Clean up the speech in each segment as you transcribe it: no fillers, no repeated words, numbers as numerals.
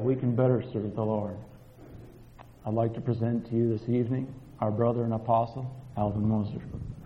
we can better serve the Lord. I'd like to present to you this evening our brother and apostle, Alvin Moser.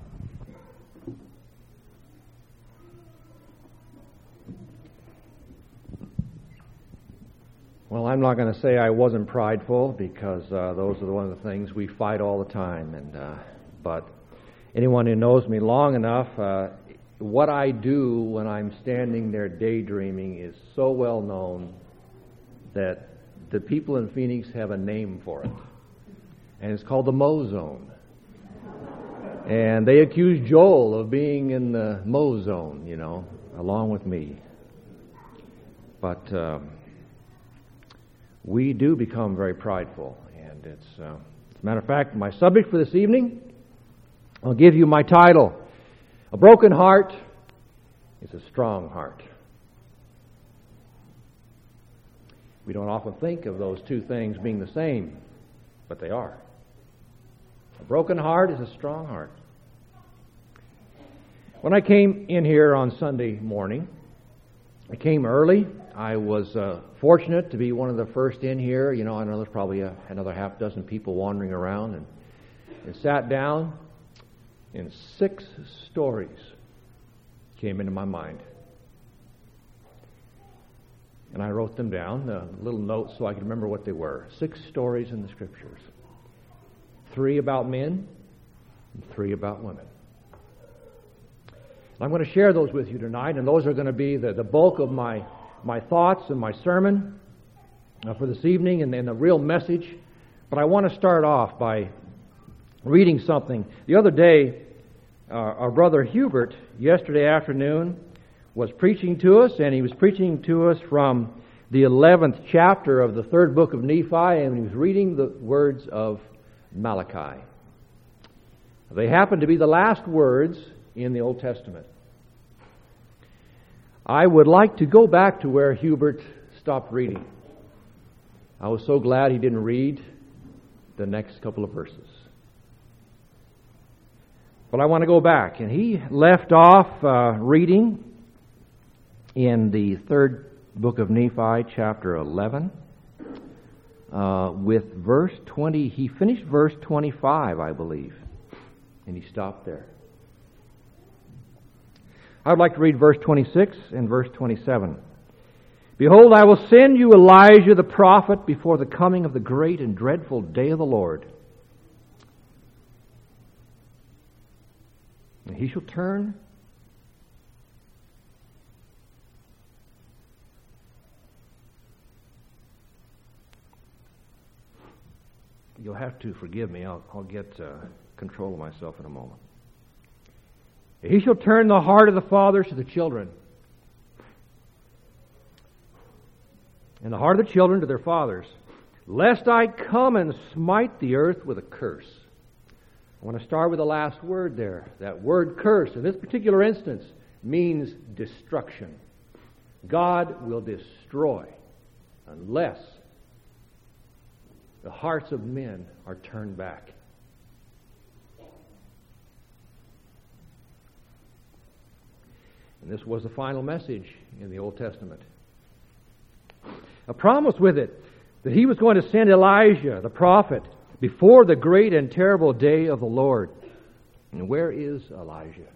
Well, I'm not going to say I wasn't prideful, because those are one of the things we fight all the time. But anyone who knows me long enough, what I do when I'm standing there daydreaming is so well known that the people in Phoenix have a name for it, and it's called the Mo Zone. And they accuse Joel of being in the Mo Zone, along with me. But we do become very prideful, and as a matter of fact, my subject for this evening, I'll give you my title: A Broken Heart is a Strong Heart. We don't often think of those two things being the same, but they are. A broken heart is a strong heart. When I came in here on Sunday morning, I came early. I was fortunate to be one of the first in here. I know there's probably another half dozen people wandering around, and sat down, and 6 stories came into my mind. And I wrote them down, little notes, so I could remember what they were. 6 stories in the Scriptures. 3 about men, and 3 about women. I'm going to share those with you tonight, and those are going to be the bulk of my thoughts and my sermon for this evening, and the real message. But I want to start off by reading something. The other day, our brother Hubert, yesterday afternoon, was preaching to us, and he was preaching to us from the 11th chapter of the 3rd book of Nephi, and he was reading the words of Malachi. They happen to be the last words in the Old Testament. I would like to go back to where Hubert stopped reading. I was so glad he didn't read the next couple of verses. But I want to go back, and he left off reading in the 3rd book of Nephi, chapter 11, with verse 20. He finished verse 25, I believe, and he stopped there. I would like to read verse 26 and verse 27. Behold, I will send you Elijah the prophet before the coming of the great and dreadful day of the Lord. And he shall turn You'll have to forgive me. I'll get control of myself in a moment. He shall turn the heart of the fathers to the children, and the heart of the children to their fathers, lest I come and smite the earth with a curse. I want to start with the last word there. That word curse, in this particular instance, means destruction. God will destroy unless the hearts of men are turned back. And this was the final message in the Old Testament. A promise with it that he was going to send Elijah, the prophet, before the great and terrible day of the Lord. And where is Elijah?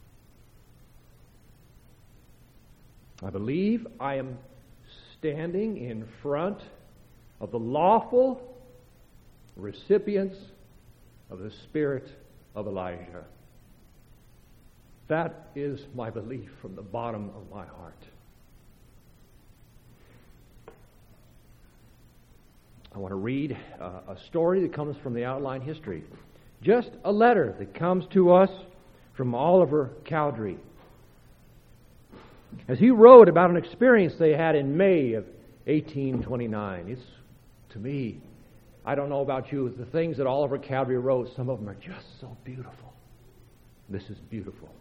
I believe I am standing in front of the lawful recipients of the Spirit of Elijah. That is my belief from the bottom of my heart. I want to read a story that comes from the outline history. Just a letter that comes to us from Oliver Cowdery. As he wrote about an experience they had in May of 1829. It's, to me, I don't know about you, the things that Oliver Cowdery wrote, some of them are just so beautiful. This is beautiful.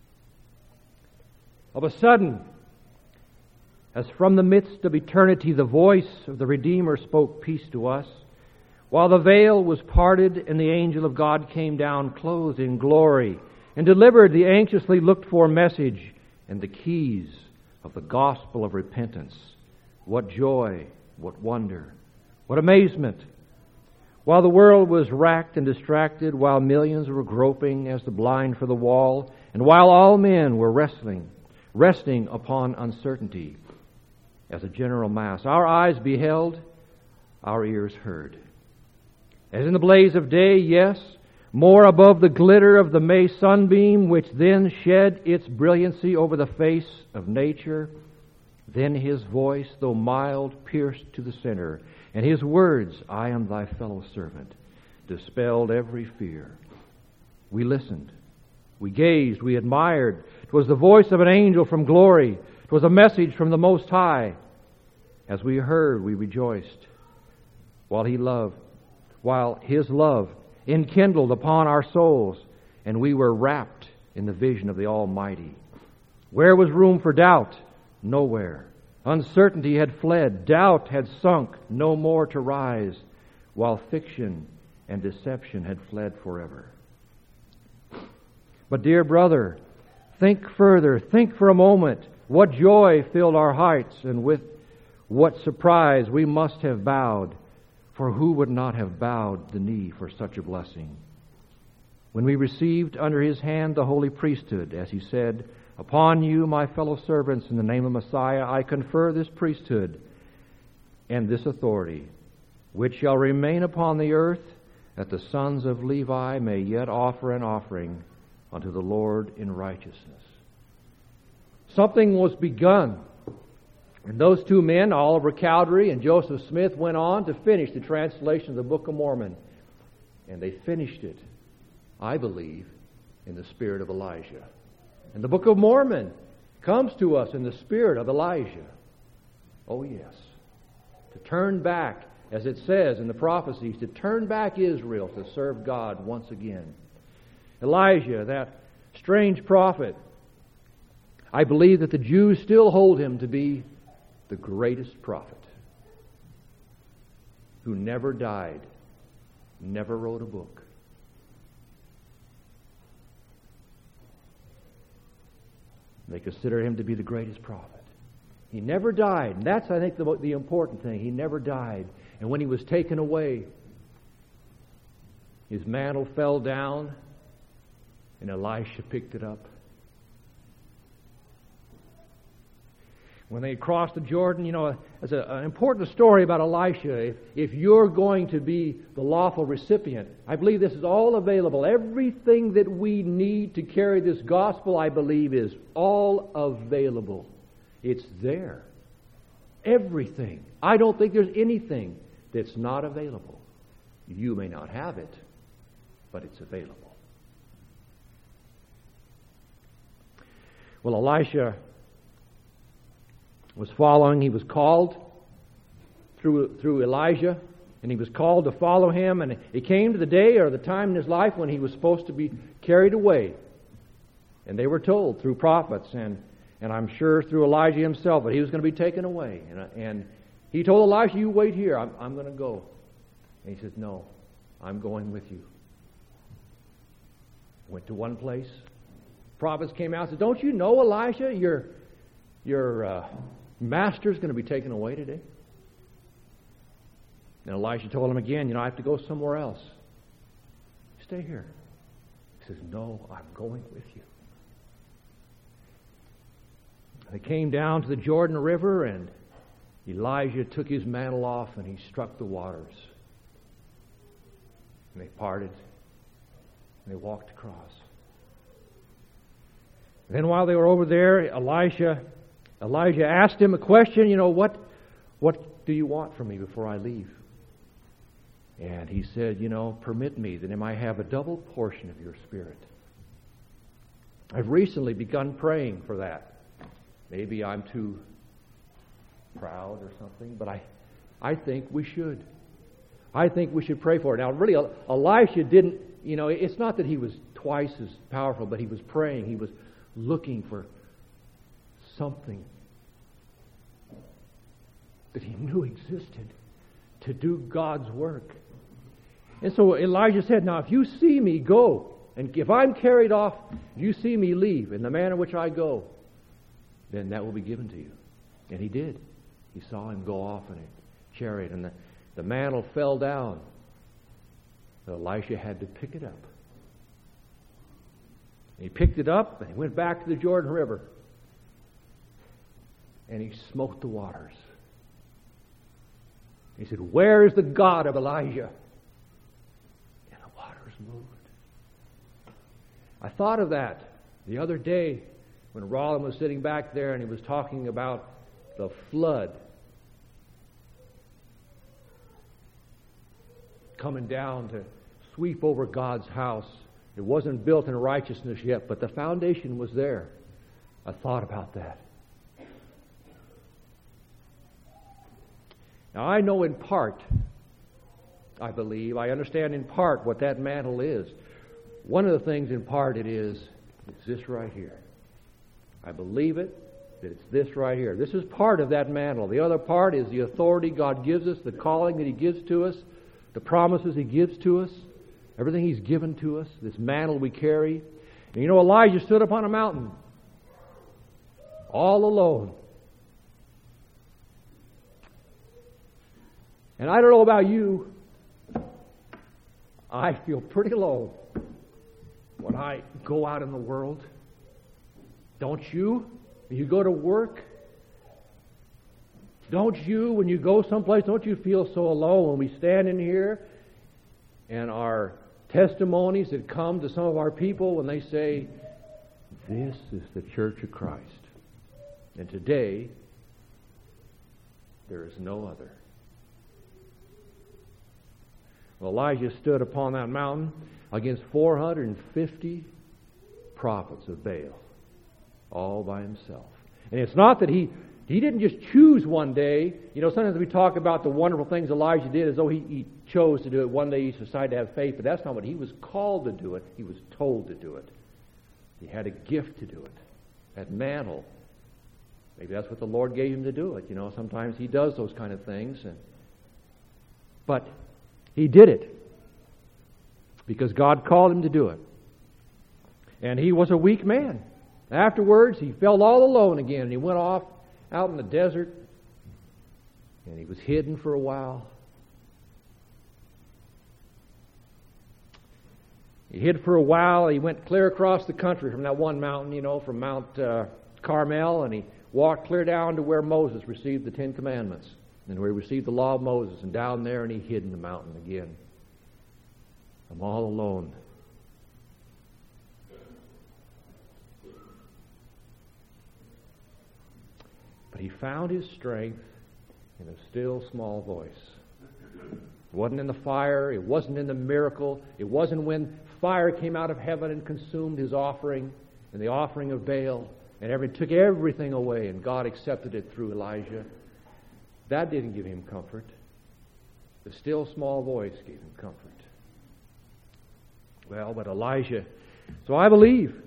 Of a sudden, as from the midst of eternity the voice of the Redeemer spoke peace to us, while the veil was parted and the angel of God came down clothed in glory and delivered the anxiously looked for message and the keys of the gospel of repentance. What joy what wonder, what amazement! While the world was racked and distracted, while millions were groping as the blind for the wall, and while all men were resting upon uncertainty as a general mass, our eyes beheld, our ears heard. As in the blaze of day, yes, more above the glitter of the May sunbeam, which then shed its brilliancy over the face of nature, then His voice, though mild, pierced to the center, and His words, I am thy fellow servant, dispelled every fear. We listened, we gazed, we admired. 'Twas the voice of an angel from glory. 'Twas a message from the Most High. As we heard, we rejoiced, while His love enkindled upon our souls, and we were wrapped in the vision of the Almighty. Where was room for doubt? Nowhere. Uncertainty had fled, doubt had sunk, no more to rise, while fiction and deception had fled forever. But dear brother, think further, think for a moment what joy filled our hearts, and with what surprise we must have bowed, for who would not have bowed the knee for such a blessing? When we received under His hand the holy priesthood, as He said, upon you, my fellow servants, in the name of Messiah, I confer this priesthood and this authority, which shall remain upon the earth, that the sons of Levi may yet offer an offering unto the Lord in righteousness. Something was begun. And those two men, Oliver Cowdery and Joseph Smith, went on to finish the translation of the Book of Mormon. And they finished it, I believe, in the spirit of Elijah. And the Book of Mormon comes to us in the spirit of Elijah. Oh, yes. To turn back, as it says in the prophecies, to turn back Israel to serve God once again. Elijah, that strange prophet, I believe that the Jews still hold him to be the greatest prophet, who never died, never wrote a book. They consider him to be the greatest prophet. He never died. And that's, I think, the important thing. He never died. And when he was taken away, his mantle fell down, and Elisha picked it up. When they crossed the Jordan, there's an important story about Elisha. If you're going to be the lawful recipient, I believe this is all available. Everything that we need to carry this gospel, I believe, is all available. It's there. Everything. I don't think there's anything that's not available. You may not have it, but it's available. Well, Elisha was following. He was called through Elijah, and he was called to follow him, and it came to the day or the time in his life when he was supposed to be carried away. And they were told through prophets, and I'm sure through Elijah himself, that he was going to be taken away. And he told Elisha, you wait here, I'm going to go. And he said, no, I'm going with you. Went to one place. Prophets came out and said, don't you know, Elisha, your master's going to be taken away today? And Elisha told him again, I have to go somewhere else. Stay here. He says, no, I'm going with you. They came down to the Jordan River, and Elijah took his mantle off and he struck the waters. And they parted, and they walked across. And then while they were over there, Elijah asked him a question, what do you want from me before I leave? And he said, permit me that I might have a double portion of your Spirit. I've recently begun praying for that. Maybe I'm too proud or something, but I think we should. I think we should pray for it. Now, really, Elisha didn't, it's not that he was twice as powerful, but he was praying. He was looking for something that he knew existed to do God's work. And so Elijah said, now if you see me go, and if I'm carried off, if you see me leave in the manner in which I go, then that will be given to you. And he did. He saw him go off, and it chariot, and the mantle fell down. So Elisha had to pick it up. He picked it up, and he went back to the Jordan River. And he smote the waters. He said, "Where is the God of Elijah?" And the waters moved. I thought of that the other day when Rollin was sitting back there and he was talking about the flood coming down to sweep over God's house. It wasn't built in righteousness yet, but the foundation was there. I thought about that. Now, I know in part, I believe, I understand in part what that mantle is. One of the things in part it's this right here. I believe it, that it's this right here. This is part of that mantle. The other part is the authority God gives us, the calling that He gives to us, the promises He gives to us, everything He's given to us, this mantle we carry. And you know, Elijah stood up on a mountain, all alone. And I don't know about you, I feel pretty alone when I go out in the world. Don't you? When you go to work? Don't you, when you go someplace, don't you feel so alone when we stand in here and our testimonies that come to some of our people when they say, "This is the Church of Christ. And today, there is no other." Well, Elijah stood upon that mountain against 450 prophets of Baal, all by himself. And it's not that he didn't just choose one day. You know, sometimes we talk about the wonderful things Elijah did as though he chose to do it. One day he decided to have faith, but that's not what he was called to do it. He was told to do it. He had a gift to do it. That mantle. Maybe that's what the Lord gave him to do it. You know, sometimes He does those kind of things. But he did it because God called him to do it. And he was a weak man. Afterwards, he felt all alone again, and he went off out in the desert, and he was hidden for a while. He hid for a while. He went clear across the country from that one mountain, you know, from Mount Carmel, and he walked clear down to where Moses received the Ten Commandments, and where he received the law of Moses, and down there, and he hid in the mountain again. I'm all alone. But he found his strength in a still small voice. It wasn't in the fire. It wasn't in the miracle. It wasn't when fire came out of heaven and consumed his offering and the offering of Baal and took everything away, and God accepted it through Elijah. That didn't give him comfort. The still small voice gave him comfort. Well, but Elijah... So I believe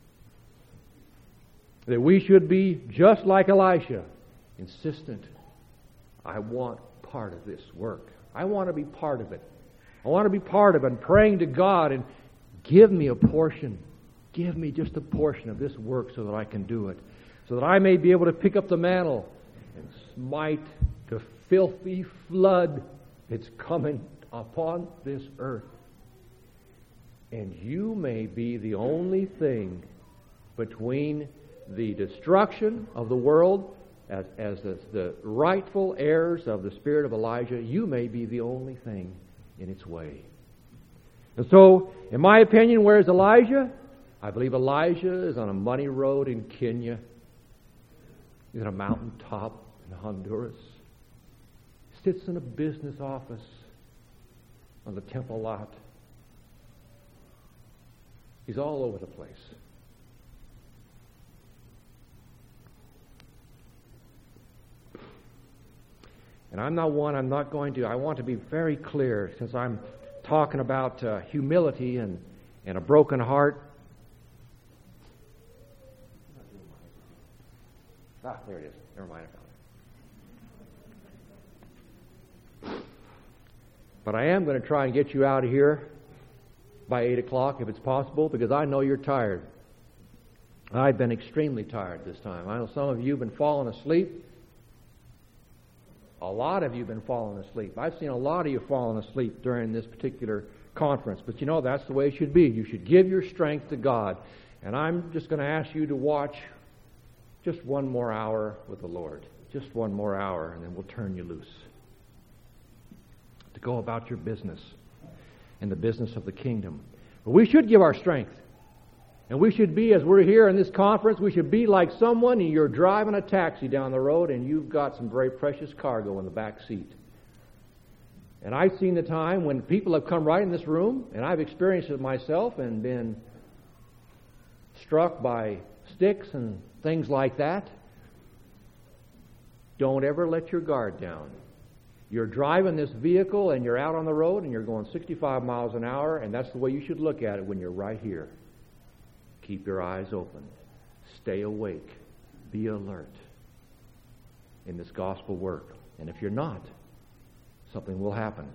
that we should be just like Elisha, insistent. I want part of this work. I want to be part of it. I want to be part of it, and praying to God and give me a portion. Give me just a portion of this work so that I can do it. So that I may be able to pick up the mantle and smite the filthy flood that's coming upon this earth. And you may be the only thing between the destruction of the world as the rightful heirs of the spirit of Elijah. You may be the only thing in its way. And so, in my opinion, where is Elijah? I believe Elijah is on a muddy road in Kenya. He's on a mountaintop in Honduras. Sits in a business office on the temple lot. He's all over the place. And I want to be very clear, since I'm talking about humility and a broken heart. There it is. Never mind, I found it. But I am going to try and get you out of here by 8 o'clock if it's possible, because I know you're tired. I've been extremely tired this time. I know some of you have been falling asleep A lot of you have been falling asleep. I've seen a lot of you falling asleep during this particular conference. But you know, that's the way it should be. You should give your strength to God. And I'm just going to ask you to watch just one more hour with the Lord. Just one more hour, and then we'll turn you loose. To go about your business and the business of the kingdom. But we should give our strength. And we should be, as we're here in this conference, we should be like someone, and you're driving a taxi down the road, and you've got some very precious cargo in the back seat. And I've seen the time when people have come right in this room, and I've experienced it myself and been struck by sticks and things like that. Don't ever let your guard down. You're driving this vehicle, and you're out on the road, and you're going 65 miles an hour, and that's the way you should look at it when you're right here. Keep your eyes open. Stay awake. Be alert in this gospel work. And if you're not, something will happen.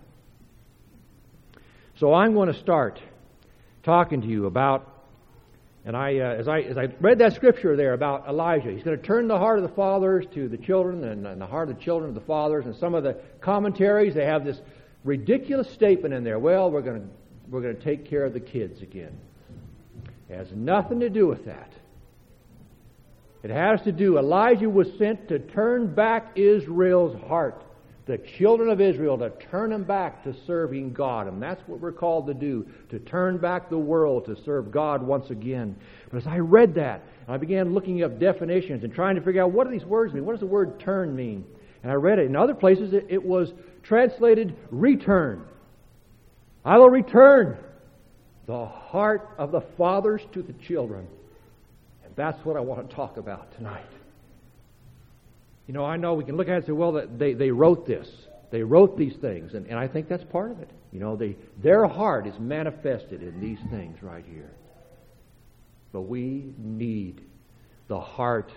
So I'm going to start talking to you about, and as I read that scripture there about Elijah, he's going to turn the heart of the fathers to the children and the heart of the children to the fathers. And some of the commentaries, they have this ridiculous statement in there. Well, we're going to take care of the kids again. It has nothing to do with that. It has to do, Elijah was sent to turn back Israel's heart, the children of Israel, to turn them back to serving God. And that's what we're called to do, to turn back the world to serve God once again. But as I read that, I began looking up definitions and trying to figure out what do these words mean? What does the word turn mean? And I read it. In other places, it was translated return. I will return the heart of the fathers to the children. And that's what I want to talk about tonight. You know, I know we can look at it and say, well, they wrote this. They wrote these things. And I think that's part of it. You know, their heart is manifested in these things right here. But we need the heart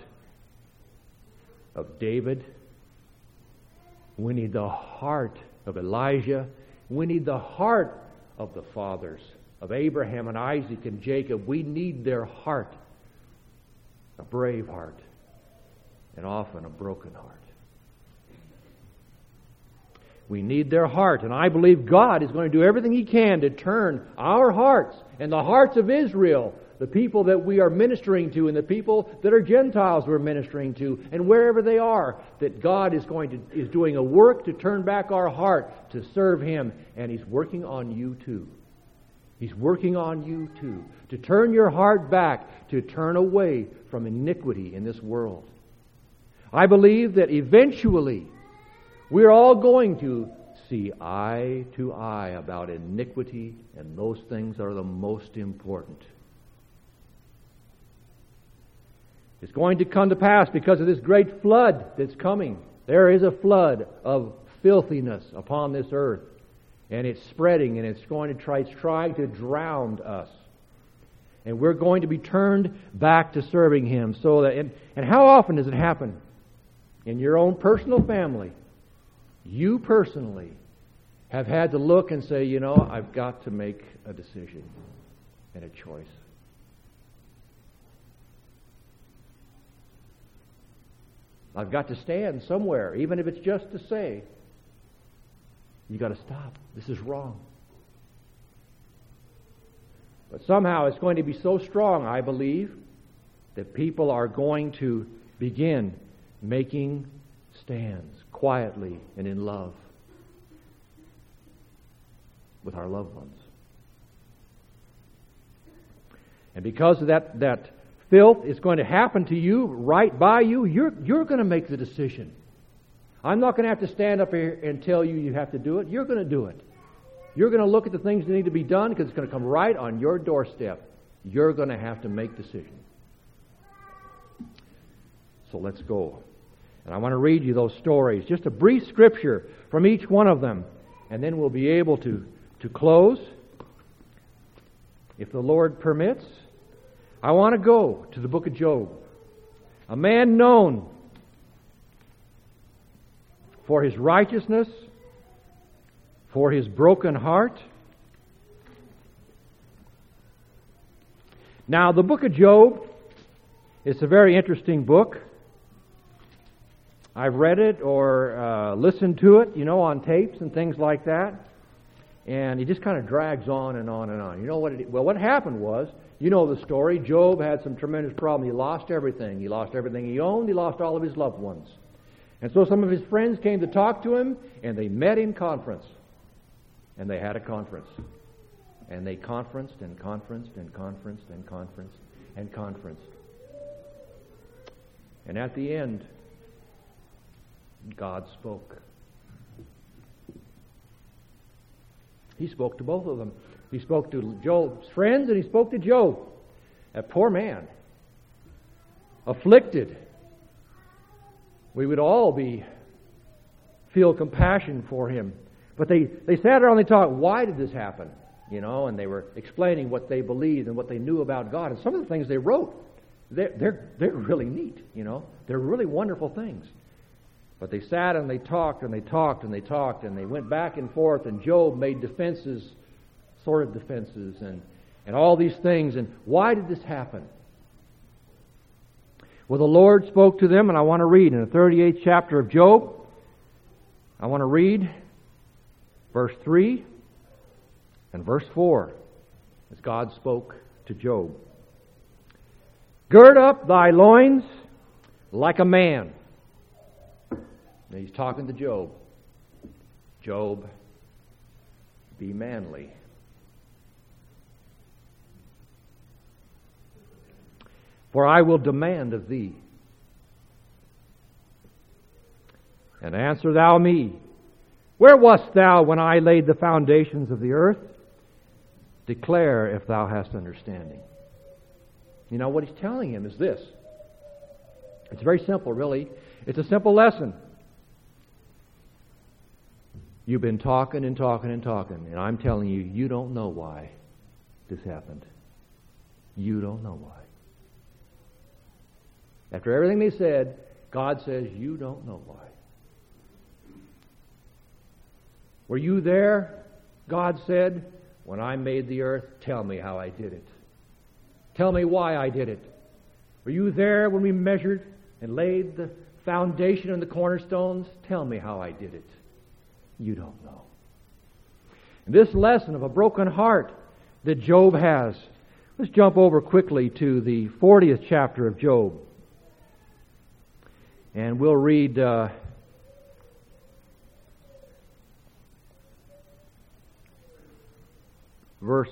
of David. We need the heart of Elijah. We need the heart of the fathers, of Abraham and Isaac and Jacob. We need their heart, a brave heart, and often a broken heart. We need their heart, and I believe God is going to do everything He can to turn our hearts and the hearts of Israel, the people that we are ministering to and the people that are Gentiles we're ministering to, and wherever they are, that God is doing a work to turn back our heart to serve Him, and He's working on you too. He's working on you too, to turn your heart back, to turn away from iniquity in this world. I believe that eventually we're all going to see eye to eye about iniquity, and those things are the most important. It's going to come to pass because of this great flood that's coming. There is a flood of filthiness upon this earth. And it's spreading, and it's trying to drown us. And we're going to be turned back to serving Him. So that, and how often does it happen? In your own personal family, you personally have had to look and say, you know, I've got to make a decision and a choice. I've got to stand somewhere, even if it's just to say, you got to stop. This is wrong. But somehow it's going to be so strong, I believe, that people are going to begin making stands quietly and in love with our loved ones. And because of that filth is going to happen to you, right by you, you're going to make the decision. I'm not going to have to stand up here and tell you you have to do it. You're going to do it. You're going to look at the things that need to be done because it's going to come right on your doorstep. You're going to have to make decisions. So let's go. And I want to read you those stories. Just a brief scripture from each one of them. And then we'll be able to close. If the Lord permits, I want to go to the book of Job. A man known for his righteousness, for his broken heart. Now, the book of Job is a very interesting book. I've read it or listened to it, on tapes and things like that. And it just kind of drags on and on and on. You know what happened was, you know the story. Job had some tremendous problem. He lost everything. He lost everything he owned. He lost all of his loved ones. And so some of his friends came to talk to him, and they met in conference. And they had a conference. And they conferenced and conferenced and conferenced and conferenced and conferenced. And at the end, God spoke. He spoke to both of them. He spoke to Job's friends and he spoke to Job. A poor man. Afflicted. We would all feel compassion for him. But they sat around and they talked, why did this happen? And they were explaining what they believed and what they knew about God. And some of the things they wrote, they're really neat, They're really wonderful things. But they sat and they talked and they talked and they talked and they went back and forth, and Job made defenses, sort of defenses, and all these things. And why did this happen? Well, the Lord spoke to them, and I want to read in the 38th chapter of Job. I want to read verse 3 and verse 4 as God spoke to Job. Gird up thy loins like a man. And he's talking to Job. Job, be manly. For I will demand of thee. And answer thou me. Where wast thou when I laid the foundations of the earth? Declare if thou hast understanding. What he's telling him is this. It's very simple, really. It's a simple lesson. You've been talking and talking and talking, and I'm telling you, you don't know why this happened. You don't know why. After everything they said, God says, you don't know why. Were you there, God said, when I made the earth? Tell me how I did it. Tell me why I did it. Were you there when we measured and laid the foundation and the cornerstones? Tell me how I did it. You don't know. And this lesson of a broken heart that Job has. Let's jump over quickly to the 40th chapter of Job. And we'll read verse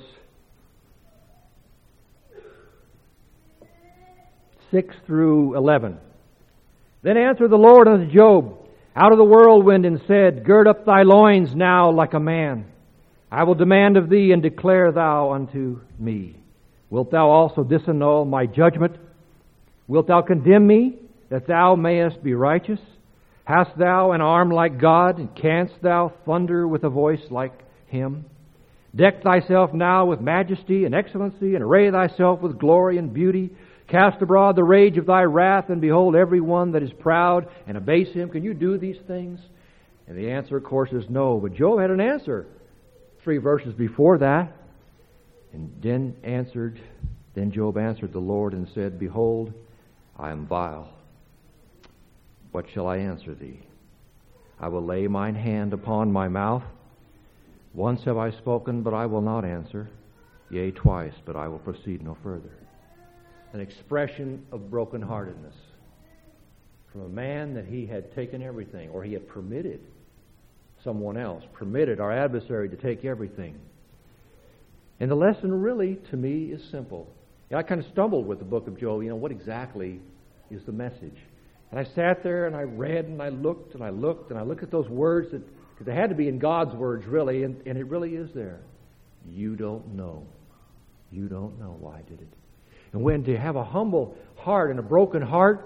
6 through 11. Then answered the Lord unto Job out of the whirlwind and said, Gird up thy loins now like a man. I will demand of thee, and declare thou unto me. Wilt thou also disannul my judgment? Wilt thou condemn me, that thou mayest be righteous? Hast thou an arm like God, and canst thou thunder with a voice like him? Deck thyself now with majesty and excellency, and array thyself with glory and beauty. Cast abroad the rage of thy wrath, and behold every one that is proud, and abase him. Can you do these things? And the answer, of course, is no. But Job had an answer 3 verses before that. And then Job answered the Lord and said, Behold, I am vile. What shall I answer thee? I will lay mine hand upon my mouth. Once have I spoken, but I will not answer. Yea, twice, but I will proceed no further. An expression of brokenheartedness from a man that he had taken everything, or he had permitted someone else, permitted our adversary to take everything. And the lesson really, to me, is simple. I kind of stumbled with the book of Job. What exactly is the message? And I sat there and I read and I looked and I looked and I looked at those words because they had to be in God's words, really, and it really is there. You don't know. You don't know why I did it. And when to have a humble heart and a broken heart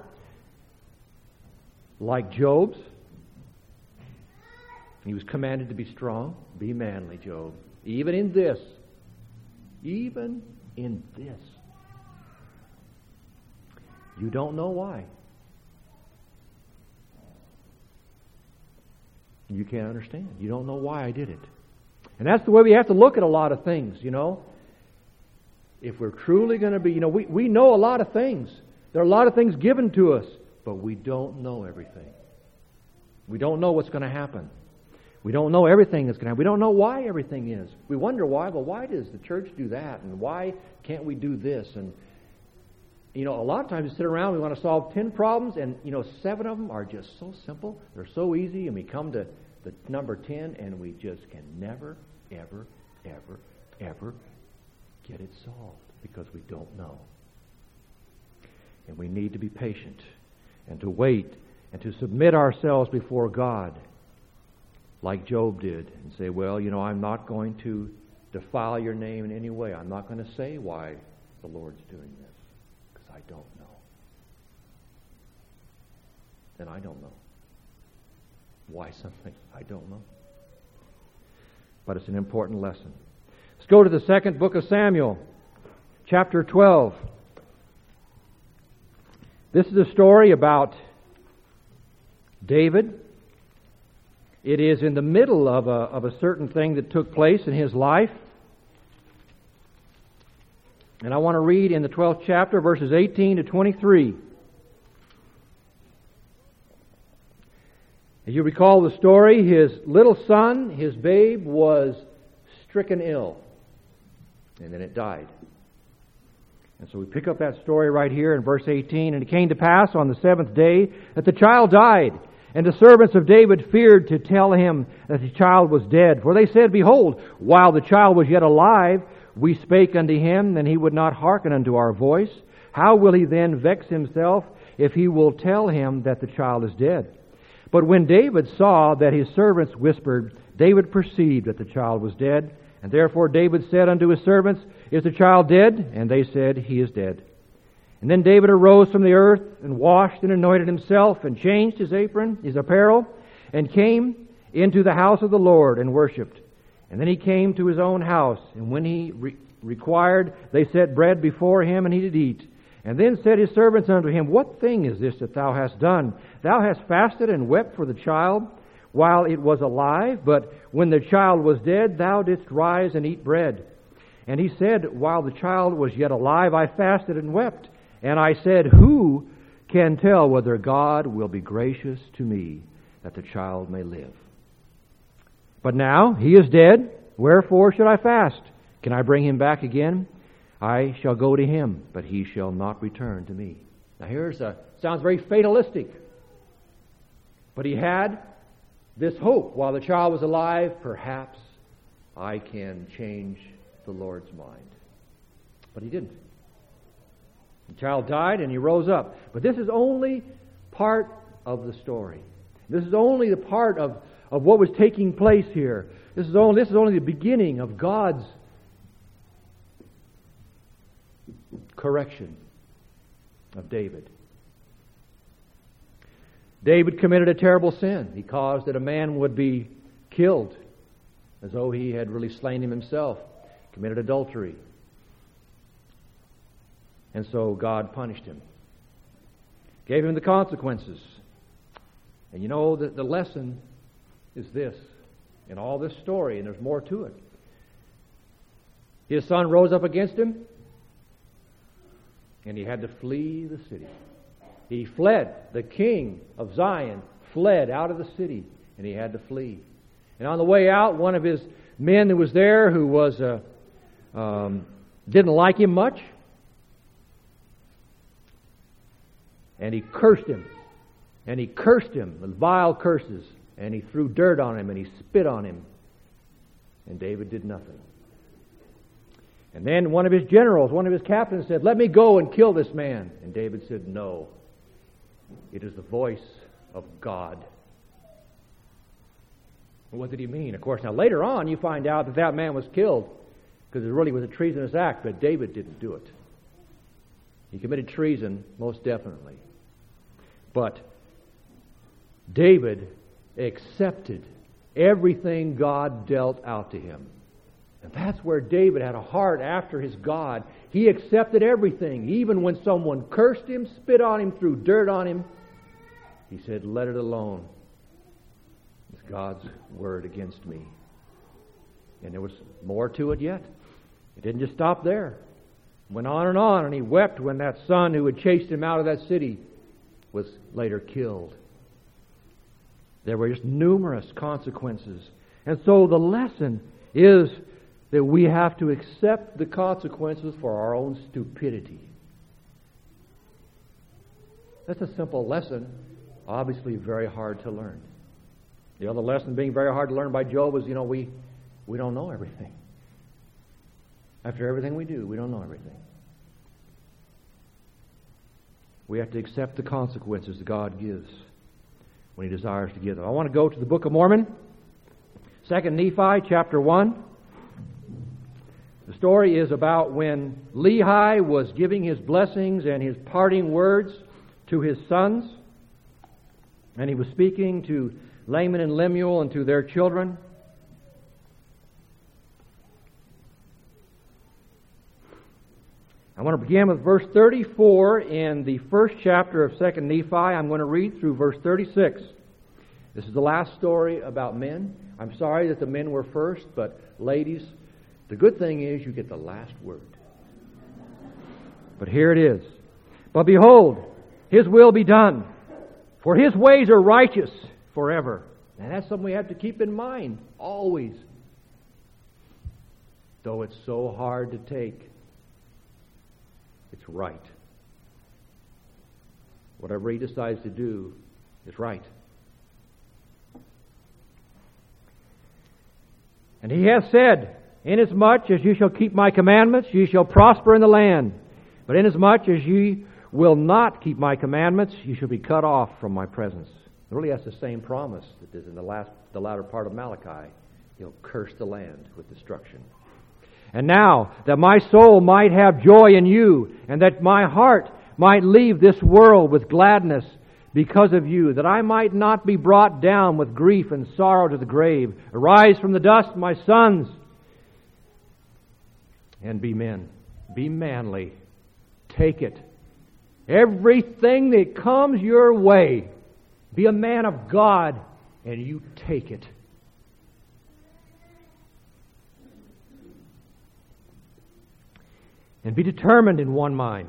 like Job's, he was commanded to be strong. Be manly, Job. Even in this. Even in this. You don't know why. You can't understand. You don't know why I did it. And that's the way we have to look at a lot of things, If we're truly going to be, we know a lot of things. There are a lot of things given to us, but we don't know everything. We don't know what's going to happen. We don't know everything that's going to happen. We don't know why everything is. We wonder why, but why does the church do that? And why can't we do this? And, a lot of times we sit around, we want to solve 10 problems, and, 7 of them are just so simple. They're so easy, and we come to the number 10, and we just can never, ever, ever, ever get it solved because we don't know. And we need to be patient and to wait and to submit ourselves before God like Job did and say, well, I'm not going to defile your name in any way. I'm not going to say why the Lord's doing this because I don't know. And I don't know why something. I don't know. But it's an important lesson. Let's go to the second book of Samuel, chapter 12. This is a story about David. It is in the middle of a certain thing that took place in his life. And I want to read in the 12th chapter, verses 18 to 23. As you recall the story, his little son, his babe, was stricken ill. And then it died. And so we pick up that story right here in verse 18. And it came to pass on the 7th day that the child died. And the servants of David feared to tell him that the child was dead. For they said, Behold, while the child was yet alive, we spake unto him, and he would not hearken unto our voice. How will he then vex himself if he will tell him that the child is dead? But when David saw that his servants whispered, David perceived that the child was dead. And therefore David said unto his servants, Is the child dead? And they said, He is dead. And then David arose from the earth, and washed and anointed himself, and changed his apron, his apparel, and came into the house of the Lord, and worshipped. And then he came to his own house, and when he required, they set bread before him, and he did eat. And then said his servants unto him, What thing is this that thou hast done? Thou hast fasted and wept for the child, while it was alive, but when the child was dead, thou didst rise and eat bread. And he said, While the child was yet alive, I fasted and wept. And I said, Who can tell whether God will be gracious to me, that the child may live? But now he is dead, wherefore should I fast? Can I bring him back again? I shall go to him, but he shall not return to me. Now sounds very fatalistic. But he had this hope. While the child was alive, perhaps I can change the Lord's mind. But he didn't. The child died and he rose up. But this is only part of the story. This is only the part of what was taking place here. This is only the beginning of God's correction of David. David committed a terrible sin. He caused that a man would be killed as though he had really slain him himself. Committed adultery. And so God punished him. Gave him the consequences. And the lesson is this. In all this story, and there's more to it. His son rose up against him, and he had to flee the city. He fled. The king of Zion fled out of the city, and he had to flee. And on the way out, one of his men who was there, who was didn't like him much, and he cursed him. And he cursed him with vile curses. And he threw dirt on him and he spit on him. And David did nothing. And then one of his generals, one of his captains said, Let me go and kill this man. And David said, No. It is the voice of God. Well, what did he mean? Of course, now later on you find out that man was killed because it really was a treasonous act, but David didn't do it. He committed treason, most definitely. But David accepted everything God dealt out to him. And that's where David had a heart after his God. He accepted everything. Even when someone cursed him, spit on him, threw dirt on him, he said, Let it alone. It's God's word against me. And there was more to it yet. It didn't just stop there. It went on, and he wept when that son who had chased him out of that city was later killed. There were just numerous consequences. And so the lesson is that we have to accept the consequences for our own stupidity. That's a simple lesson, obviously very hard to learn. The other lesson being very hard to learn by Job was, we don't know everything. After everything we do, we don't know everything. We have to accept the consequences that God gives when He desires to give them. I want to go to the Book of Mormon, 2 Nephi chapter 1. The story is about when Lehi was giving his blessings and his parting words to his sons, and he was speaking to Laman and Lemuel and to their children. I want to begin with verse 34 in the first chapter of 2 Nephi. I'm going to read through verse 36. This is the last story about men. I'm sorry that the men were first, but ladies, the good thing is you get the last word. But here it is. But behold, His will be done, for His ways are righteous forever. And that's something we have to keep in mind, always. Though it's so hard to take, it's right. Whatever He decides to do is right. And He hath said, inasmuch as ye shall keep my commandments, ye shall prosper in the land. But inasmuch as ye will not keep my commandments, ye shall be cut off from my presence. Really, that's the same promise that is in the latter part of Malachi. He'll curse the land with destruction. And now, that my soul might have joy in you, and that my heart might leave this world with gladness because of you, that I might not be brought down with grief and sorrow to the grave. Arise from the dust, my sons, and be men. Be manly. Take it. Everything that comes your way, be a man of God, and you take it. And be determined in one mind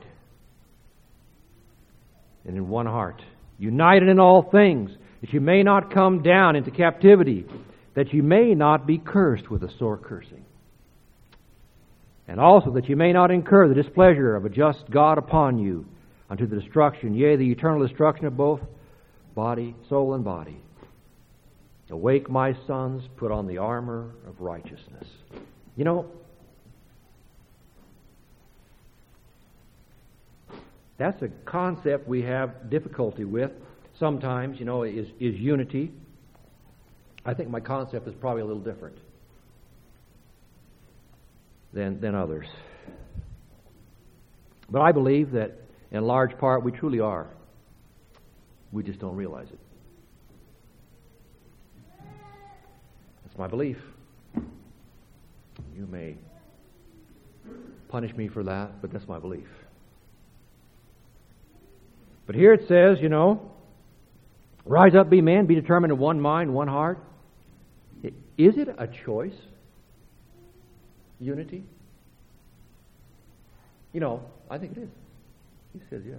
and in one heart, united in all things, that you may not come down into captivity, that you may not be cursed with a sore cursing. And also that you may not incur the displeasure of a just God upon you unto the destruction, yea, the eternal destruction of both body, soul and body. Awake, my sons, put on the armor of righteousness. That's a concept we have difficulty with sometimes, is unity. I think my concept is probably a little different than others. But I believe that in large part we truly are. We just don't realize it. That's my belief. You may punish me for that, but that's my belief. But here it says, rise up, be men, be determined in one mind, one heart. Is it a choice? Unity? I think it is. He says yes.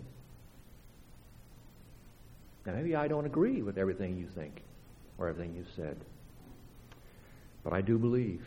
Now, maybe I don't agree with everything you think or everything you've said. But I do believe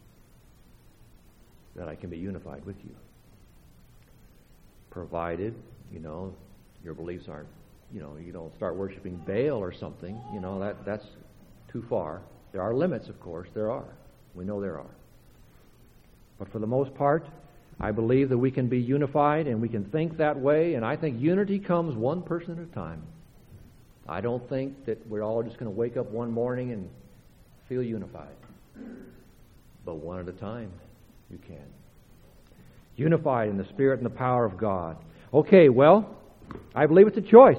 that I can be unified with you. Provided, your beliefs aren't, you don't start worshiping Baal or something. That's too far. There are limits, of course. There are. We know there are. But for the most part, I believe that we can be unified and we can think that way. And I think unity comes one person at a time. I don't think that we're all just going to wake up one morning and feel unified. But one at a time, you can. Unified in the Spirit and the power of God. Okay, well, I believe it's a choice.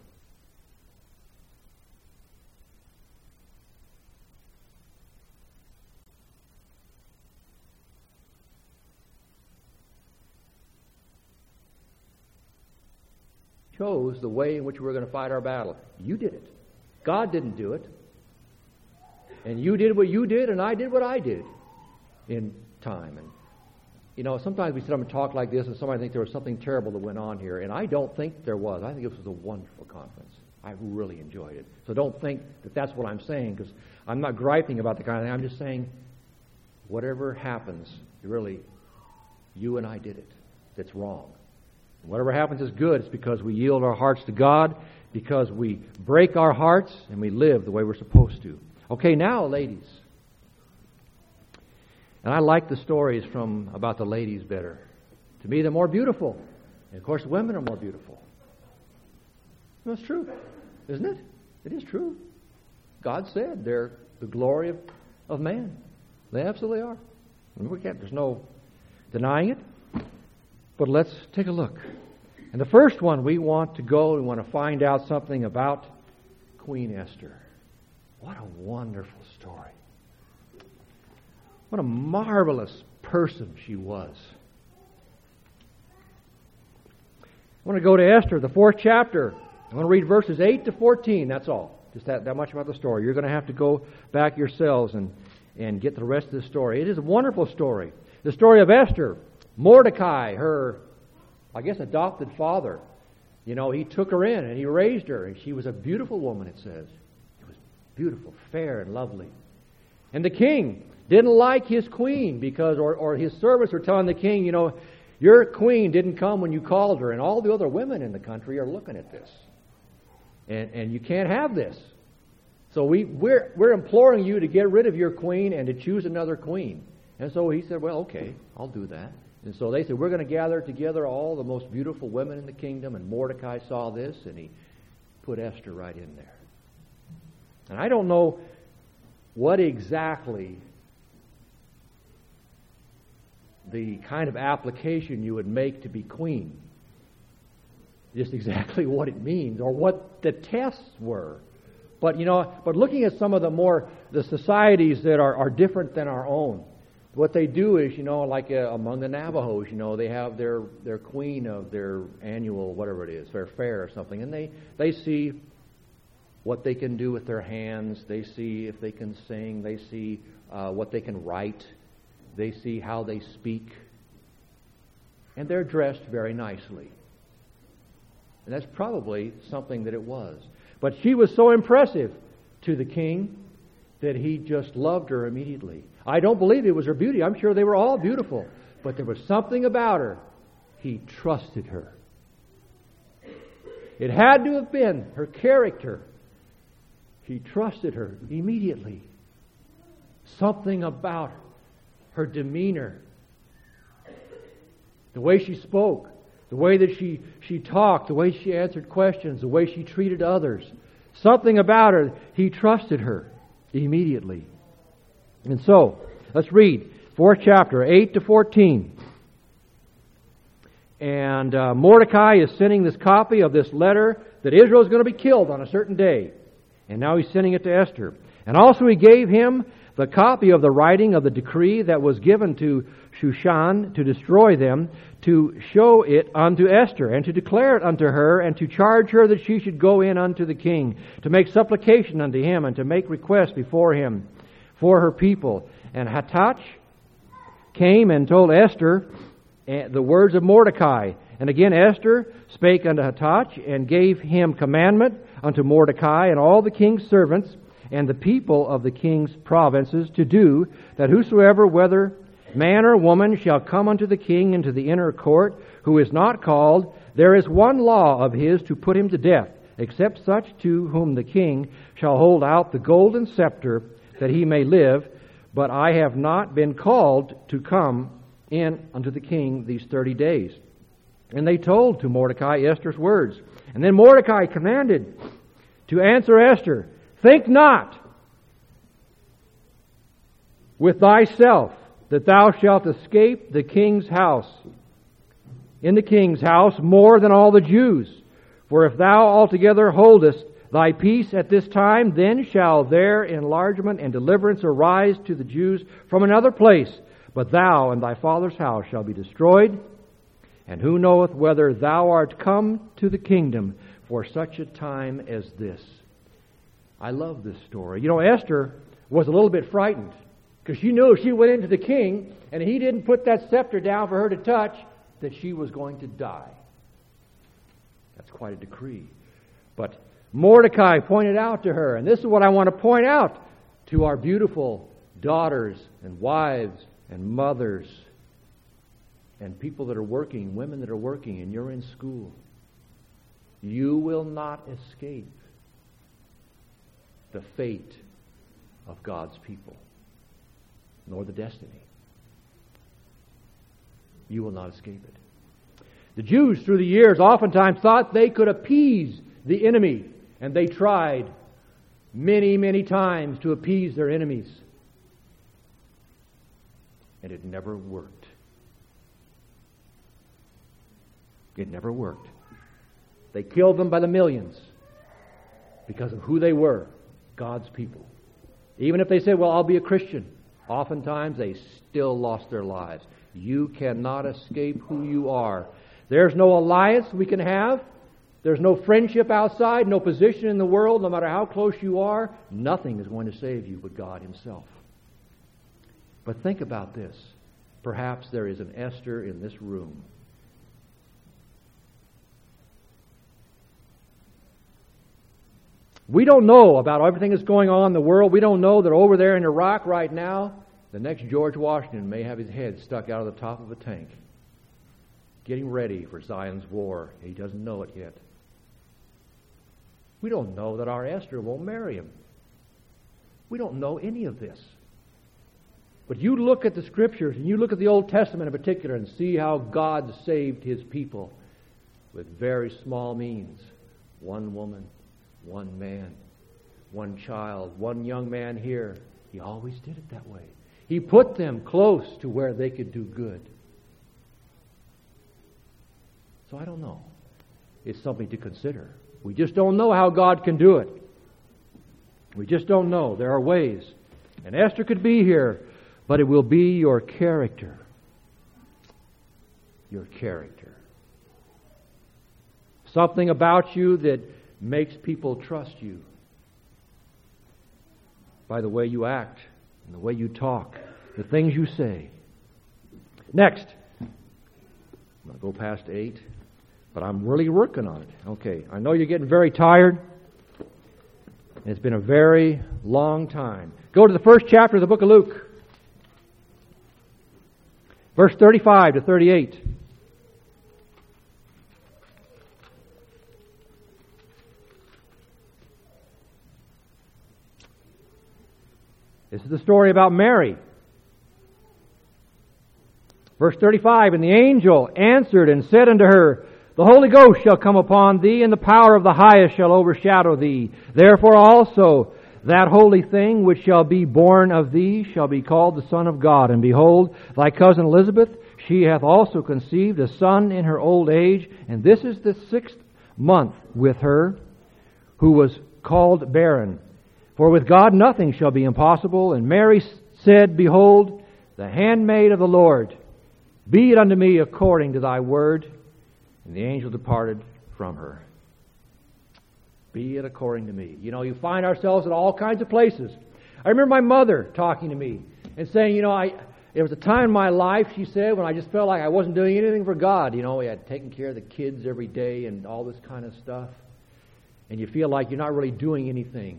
Chose the way in which we're going to fight our battle. You did it. God didn't do it. And you did what you did, and I did what I did in time. And sometimes we sit up and talk like this, and somebody thinks there was something terrible that went on here, and I don't think there was. I think it was a wonderful conference. I really enjoyed it. So don't think that that's what I'm saying, because I'm not griping about the kind of thing. I'm just saying, whatever happens, really, you and I did it. That's wrong. Whatever happens is good. It's because we yield our hearts to God, because we break our hearts, and we live the way we're supposed to. Okay, now, ladies. And I like the stories about the ladies better. To me, they're more beautiful. And of course, women are more beautiful. That's true, isn't it? It is true. God said they're the glory of man. They absolutely are. There's no denying it. But let's take a look. And the first one, we want to find out something about Queen Esther. What a wonderful story. What a marvelous person she was. I want to go to Esther, the 4th chapter. I want to read verses 8 to 14. That's all. Just that much about the story. You're going to have to go back yourselves and get the rest of the story. It is a wonderful story. The story of Esther. Mordecai, her, I guess, adopted father. He took her in and he raised her. And she was a beautiful woman, it says. She was beautiful, fair, and lovely. And the king didn't like his queen because, or his servants were telling the king, your queen didn't come when you called her, and all the other women in the country are looking at this. And you can't have this. So we're imploring you to get rid of your queen and to choose another queen. And so he said, well, okay, I'll do that. And so they said, we're going to gather together all the most beautiful women in the kingdom. And Mordecai saw this, and he put Esther right in there. And I don't know what exactly the kind of application you would make to be queen. Just exactly what it means, or what the tests were. But looking at some of the societies that are different than our own, what they do is, like among the Navajos, they have their queen of their annual, whatever it is, their fair or something, and they see what they can do with their hands, they see if they can sing, they see what they can write, they see how they speak, and they're dressed very nicely. And that's probably something that it was. But she was so impressive to the king that he just loved her immediately. I don't believe it was her beauty. I'm sure they were all beautiful. But there was something about her. He trusted her. It had to have been her character. He trusted her immediately. Something about her demeanor, the way she spoke, the way that she talked, the way she answered questions, the way she treated others. Something about her, he trusted her immediately. And so, let's read 4th chapter, 8 to 14. And Mordecai is sending this copy of this letter that Israel is going to be killed on a certain day. And now he's sending it to Esther. And also he gave him the copy of the writing of the decree that was given to Shushan to destroy them, to show it unto Esther, and to declare it unto her, and to charge her that she should go in unto the king, to make supplication unto him, and to make request before him for her people. And Hathach came and told Esther the words of Mordecai. And again Esther spake unto Hathach, and gave him commandment unto Mordecai and all the king's servants and the people of the king's provinces to do, that whosoever, whether man or woman, shall come unto the king into the inner court, who is not called, there is one law of his to put him to death, except such to whom the king shall hold out the golden scepter, that he may live. But I have not been called to come in unto the king these 30 days. And they told to Mordecai Esther's words. And then Mordecai commanded to answer Esther, think not with thyself that thou shalt escape the king's house, in the king's house, more than all the Jews. For if thou altogether holdest thy peace at this time, then shall there enlargement and deliverance arise to the Jews from another place. But thou and thy father's house shall be destroyed. And who knoweth whether thou art come to the kingdom for such a time as this? I love this story. Esther was a little bit frightened, because she knew if she went into the king and he didn't put that scepter down for her to touch, that she was going to die. That's quite a decree. But Mordecai pointed out to her, and this is what I want to point out to our beautiful daughters and wives and mothers and people that are working, women that are working, and you're in school. You will not escape the fate of God's people, nor the destiny. You will not escape it. The Jews, through the years, oftentimes thought they could appease the enemy, and they tried many, many times to appease their enemies. And it never worked. It never worked. They killed them by the millions because of who they were, God's people. Even if they said, well, I'll be a Christian, oftentimes they still lost their lives. You cannot escape who you are. There's no alliance we can have. There's no friendship outside, no position in the world, no matter how close you are. Nothing is going to save you but God Himself. But think about this. Perhaps there is an Esther in this room. We don't know about everything that's going on in the world. We don't know that over there in Iraq right now, the next George Washington may have his head stuck out of the top of a tank, getting ready for Zion's war. He doesn't know it yet. We don't know that our Esther won't marry him. We don't know any of this. But you look at the Scriptures, and you look at the Old Testament in particular, and see how God saved His people with very small means. One woman, one man, one child, one young man here. He always did it that way. He put them close to where they could do good. So I don't know. It's something to consider. We just don't know how God can do it. We just don't know. There are ways. And Esther could be here, but it will be your character. Your character. Something about you that makes people trust you. By the way you act, and the way you talk, the things you say. Next. I'm going to go past 8. But I'm really working on it. Okay, I know you're getting very tired. It's been a very long time. Go to the first chapter of the book of Luke. Verse 35 to 38. This is the story about Mary. Verse 35, and the angel answered and said unto her, the Holy Ghost shall come upon thee, and the power of the highest shall overshadow thee. Therefore also that holy thing which shall be born of thee shall be called the Son of God. And behold, thy cousin Elizabeth, she hath also conceived a son in her old age, and this is the 6th month with her, who was called barren. For with God nothing shall be impossible. And Mary said, behold, the handmaid of the Lord, be it unto me according to thy word. And the angel departed from her. Be it according to me. You know, you find ourselves in all kinds of places. I remember my mother talking to me and saying, there was a time in my life, she said, when I just felt like I wasn't doing anything for God. You know, we had taken care of the kids every day and all this kind of stuff. And you feel like you're not really doing anything.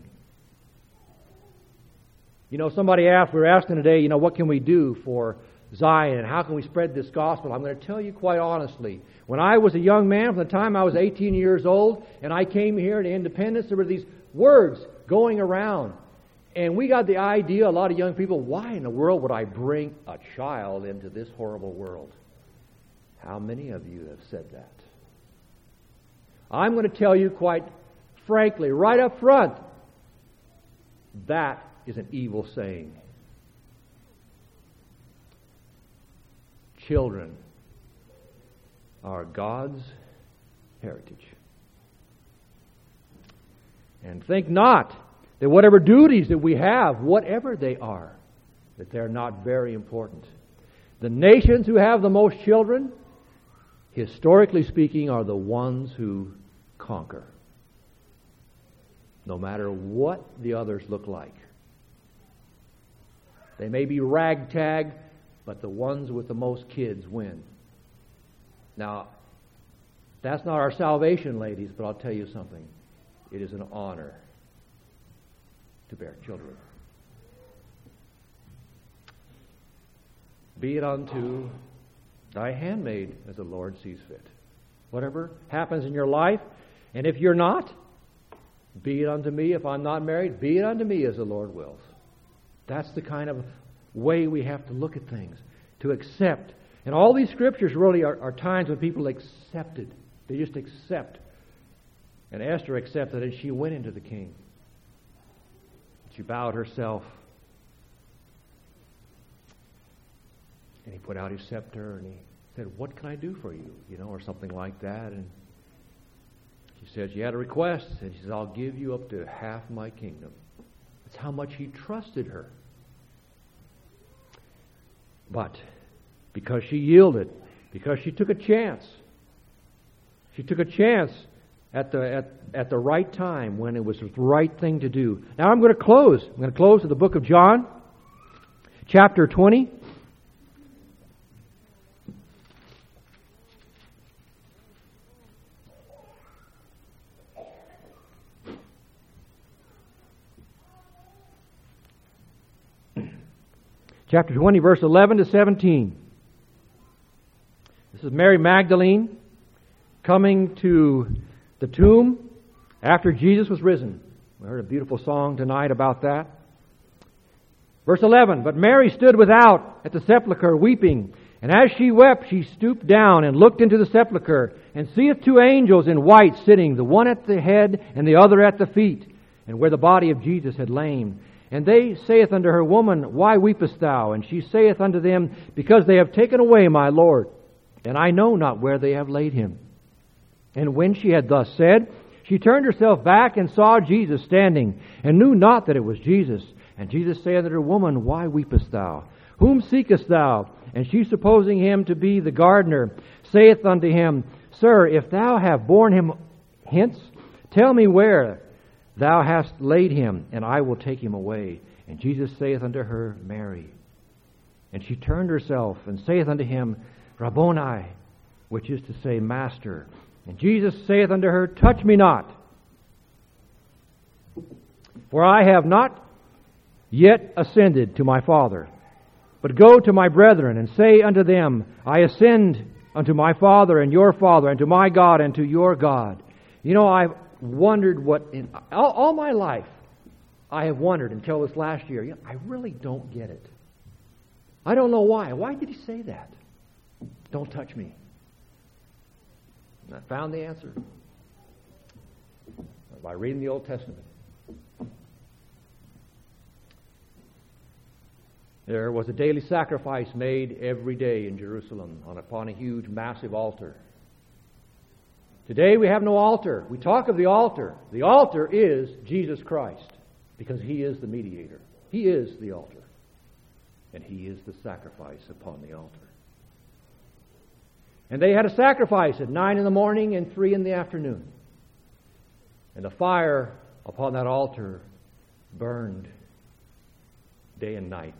You know, somebody asked, we were asking today, what can we do for Zion and how can we spread this gospel? I'm going to tell you quite honestly. When I was a young man, from the time I was 18 years old, and I came here to Independence, there were these words going around. And we got the idea, a lot of young people, why in the world would I bring a child into this horrible world? How many of you have said that? I'm going to tell you quite frankly, right up front, that is an evil saying. Children are God's heritage. And think not that whatever duties that we have, whatever they are, that they're not very important. The nations who have the most children, historically speaking, are the ones who conquer. No matter what the others look like. They may be ragtag, but the ones with the most kids win. Now, that's not our salvation, ladies, but I'll tell you something. it is an honor to bear children. Be it unto thy handmaid as the Lord sees fit. Whatever happens in your life, and if you're not, be it unto me. If I'm not married, be it unto me as the Lord wills. That's the kind of way we have to look at things, to accept. And all these scriptures really are times when people accepted. They just accept. And Esther accepted, and she went into the king. She bowed herself. And he put out his scepter, and he said, "What can I do for you?" Or something like that. And she said she had a request, and she said, "I'll give you up to half my kingdom." That's how much he trusted her. But because she yielded, because she took a chance, at the right time when it was the right thing to do. Now I'm going to close. I'm going to close with the book of John, chapter 20. Chapter 20, verse 11 to 17. This is Mary Magdalene coming to the tomb after Jesus was risen. We heard a beautiful song tonight about that. Verse 11, "But Mary stood without at the sepulchre weeping. And as she wept, she stooped down and looked into the sepulchre, and seeth two angels in white sitting, the one at the head and the other at the feet, and where the body of Jesus had lain. And they saith unto her, Woman, why weepest thou? And she saith unto them, Because they have taken away my Lord, and I know not where they have laid him. And when she had thus said, she turned herself back and saw Jesus standing, and knew not that it was Jesus. And Jesus saith unto her, Woman, why weepest thou? Whom seekest thou? And she, supposing him to be the gardener, saith unto him, Sir, if thou have borne him hence, tell me where thou hast laid him, and I will take him away. And Jesus saith unto her, Mary. And she turned herself and saith unto him, Rabboni, which is to say, Master. And Jesus saith unto her, Touch me not, for I have not yet ascended to my Father. But go to my brethren, and say unto them, I ascend unto my Father and your Father, and to my God and to your God. I've wondered what, in all my life, I have wondered until this last year, I really don't get it. I don't know why. Why did he say that? Don't touch me. And I found the answer by reading the Old Testament. There was a daily sacrifice made every day in Jerusalem upon a huge, massive altar. Today we have no altar. We talk of the altar. The altar is Jesus Christ, because He is the mediator. He is the altar. And He is the sacrifice upon the altar. And they had a sacrifice at 9 in the morning and 3 in the afternoon. And the fire upon that altar burned day and night.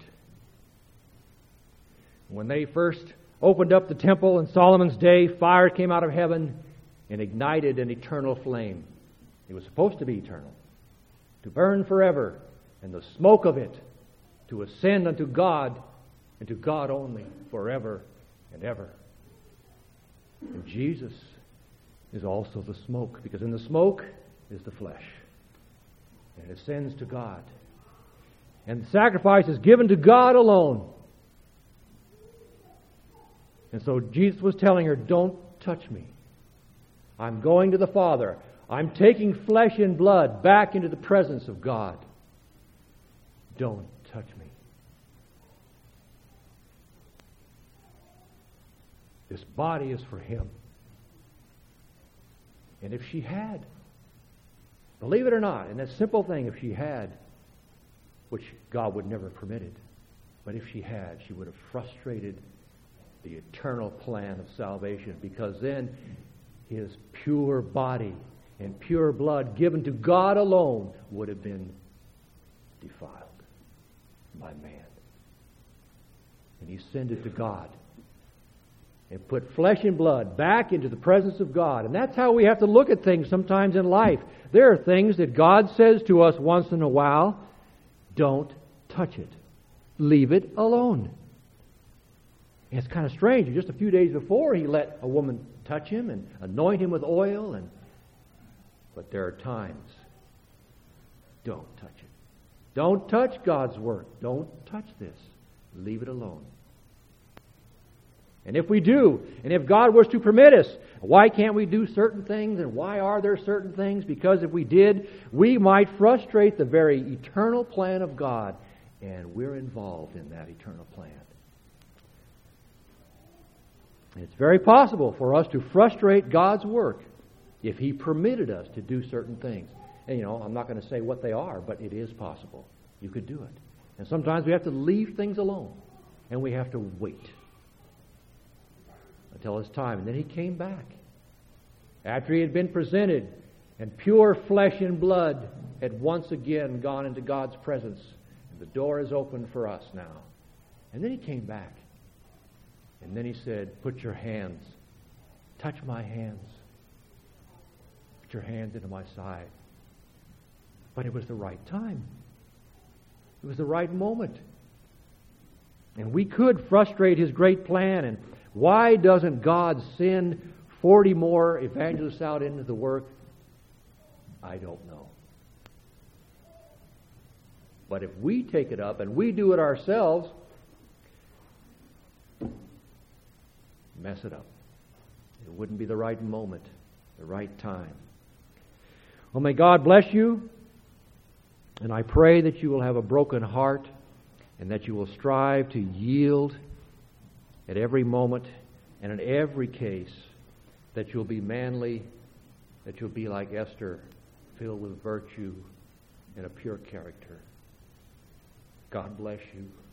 When they first opened up the temple in Solomon's day, fire came out of heaven and ignited an eternal flame. It was supposed to be eternal, to burn forever, and the smoke of it to ascend unto God and to God only forever and ever. And Jesus is also the smoke, because in the smoke is the flesh, and it ascends to God. And the sacrifice is given to God alone. And so Jesus was telling her, don't touch me. I'm going to the Father. I'm taking flesh and blood back into the presence of God. Don't touch me. This body is for Him. And if she had, believe it or not, in that simple thing, if she had, which God would never have permitted, but if she had, she would have frustrated the eternal plan of salvation, because then His pure body and pure blood given to God alone would have been defiled by man. And He ascended to God and put flesh and blood back into the presence of God. And that's how we have to look at things sometimes in life. There are things that God says to us once in a while, don't touch it. Leave it alone. And it's kind of strange. Just a few days before, He let a woman touch Him and anoint Him with oil. But there are times, don't touch it. Don't touch God's work. Don't touch this. Leave it alone. And if we do, and if God was to permit us, why can't we do certain things, and why are there certain things? Because if we did, we might frustrate the very eternal plan of God, and we're involved in that eternal plan. And it's very possible for us to frustrate God's work if He permitted us to do certain things. And I'm not going to say what they are, but it is possible. You could do it. And sometimes we have to leave things alone, and we have to wait until it's time. And then He came back. After He had been presented, and pure flesh and blood had once again gone into God's presence. And the door is open for us now. And then He came back. And then He said, put your hands, touch my hands. Put your hands into my side. But it was the right time. It was the right moment. And we could frustrate His great plan. And why doesn't God send 40 more evangelists out into the work? I don't know. But if we take it up and we do it ourselves, mess it up. It wouldn't be the right moment, the right time. Well, may God bless you. And I pray that you will have a broken heart and that you will strive to yield at every moment and in every case, that you'll be manly, that you'll be like Esther, filled with virtue and a pure character. God bless you.